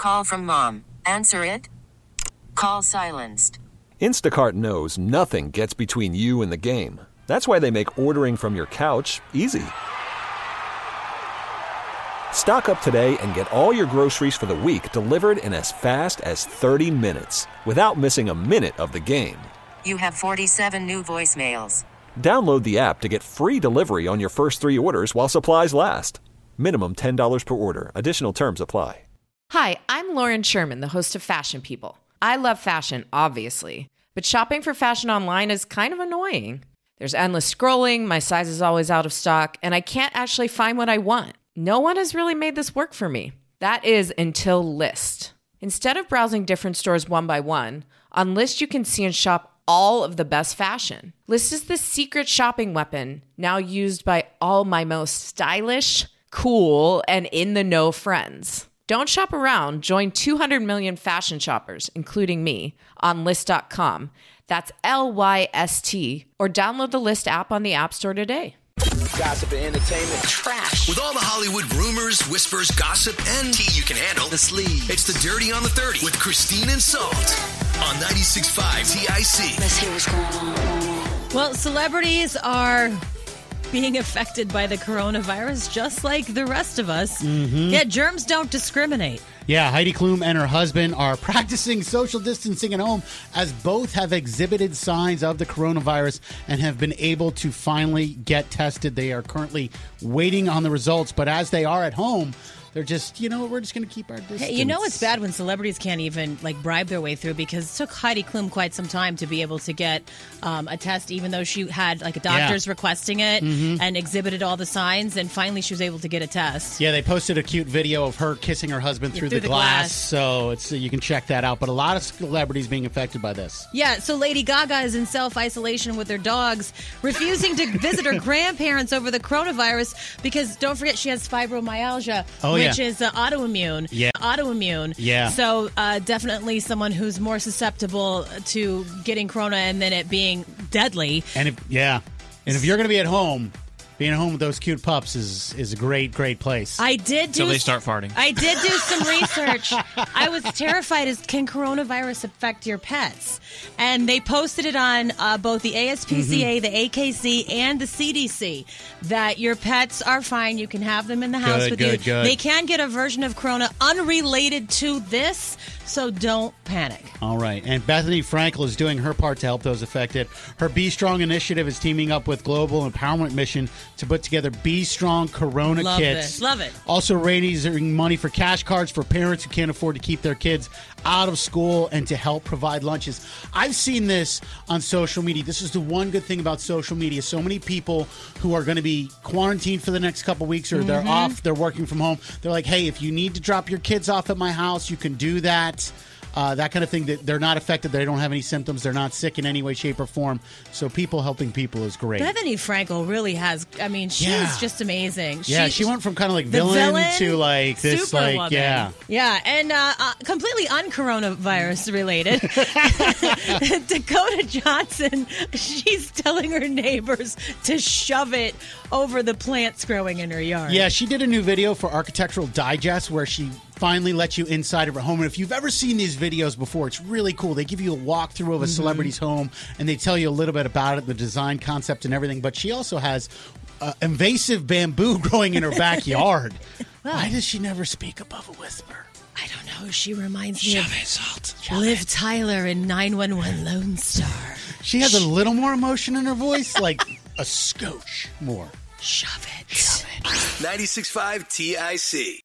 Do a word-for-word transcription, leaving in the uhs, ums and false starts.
Call from mom. Answer it. Call silenced. Instacart knows nothing gets between you and the game. That's why they make ordering from your couch easy. Stock up today and get all your groceries for the week delivered in as fast as thirty minutes without missing a minute of the game. You have forty-seven new voicemails. Download the app to get free delivery on your first three orders while supplies last. Minimum ten dollars per order. Additional terms apply. Hi, I'm Lauren Sherman, the host of Fashion People. I love fashion, obviously, but shopping for fashion online is kind of annoying. There's endless scrolling, my size is always out of stock, and I can't actually find what I want. No one has really made this work for me. That is until Lyst. Instead of browsing different stores one by one, on Lyst you can see and shop all of the best fashion. Lyst is the secret shopping weapon now used by all my most stylish, cool, and in-the-know friends. Don't shop around. Join two hundred million fashion shoppers, including me, on Lyst dot com. That's L Y S T. Or download the Lyst app on the App Store today. Gossip and entertainment. Trash. With all the Hollywood rumors, whispers, gossip, and tea you can handle. The sleeve. It's the Dirty on the thirty with Christine and Salt on ninety-six point five T I C. Let's hear what's going on. Well, celebrities are being affected by the coronavirus just like the rest of us. Mm-hmm. Yeah, germs don't discriminate. Yeah, Heidi Klum and her husband are practicing social distancing at home as both have exhibited signs of the coronavirus and have been able to finally get tested. They are currently waiting on the results, but as they are at home, they're just, you know, we're just going to keep our distance. Hey, you know it's bad when celebrities can't even, like, bribe their way through, because it took Heidi Klum quite some time to be able to get um, a test, even though she had, like, doctors yeah. requesting it mm-hmm. and exhibited all the signs, and finally she was able to get a test. Yeah, they posted a cute video of her kissing her husband through, through the, the glass, glass, so it's you can check that out. But a lot of celebrities being affected by this. Yeah, so Lady Gaga is in self-isolation with her dogs, refusing to visit her grandparents over the coronavirus because, don't forget, she has fibromyalgia, oh, which yeah. is uh, autoimmune. Yeah. Autoimmune. Yeah. So uh, definitely someone who's more susceptible to getting corona and then it being deadly. And if, yeah. And if you're going to be at home, being at home with those cute pups is is a great, great place. I did do... Until they start farting. I did do some research. I was terrified. Is can coronavirus affect your pets? And they posted it on uh, both the A S P C A, mm-hmm. the A K C, and the C D C that your pets are fine. You can have them in the house good, with good, you. Good. They can get a version of corona unrelated to this, so don't panic. All right. And Bethany Frankel is doing her part to help those affected. Her Be Strong initiative is teaming up with Global Empowerment Mission to put together Be Strong Corona Love kits. This. Love it. Also raising money for cash cards for parents who can't afford to keep their kids out of school and to help provide lunches. I've seen this on social media. This is the one good thing about social media. So many people who are going to be quarantined for the next couple weeks, or mm-hmm. they're off, they're working from home. They're like, hey, if you need to drop your kids off at my house, you can do that. Uh, that kind of thing. That they're not affected. They don't have any symptoms. They're not sick in any way, shape, or form. So people helping people is great. Bethany Frankel really has. I mean, she's yeah. just amazing. She, yeah, she went from kind of like villain, villain to like this, like woman. yeah, yeah, and uh, uh, completely un-coronavirus related. Dakota Johnson, she's telling her neighbors to shove it over the plants growing in her yard. Yeah, she did a new video for Architectural Digest where she finally lets you inside of her home. And if you've ever seen these videos before, it's really cool. They give you a walkthrough of a mm-hmm. celebrity's home, and they tell you a little bit about it, the design concept and everything. But she also has uh, invasive bamboo growing in her backyard. Well, why does she never speak above a whisper? I don't know. She reminds me Shove of it, Salt. Liv it. Tyler in nine one one Lone Star. She has a little more emotion in her voice, like a scotch more. Shove it. Shove it. ninety-six point five T I C.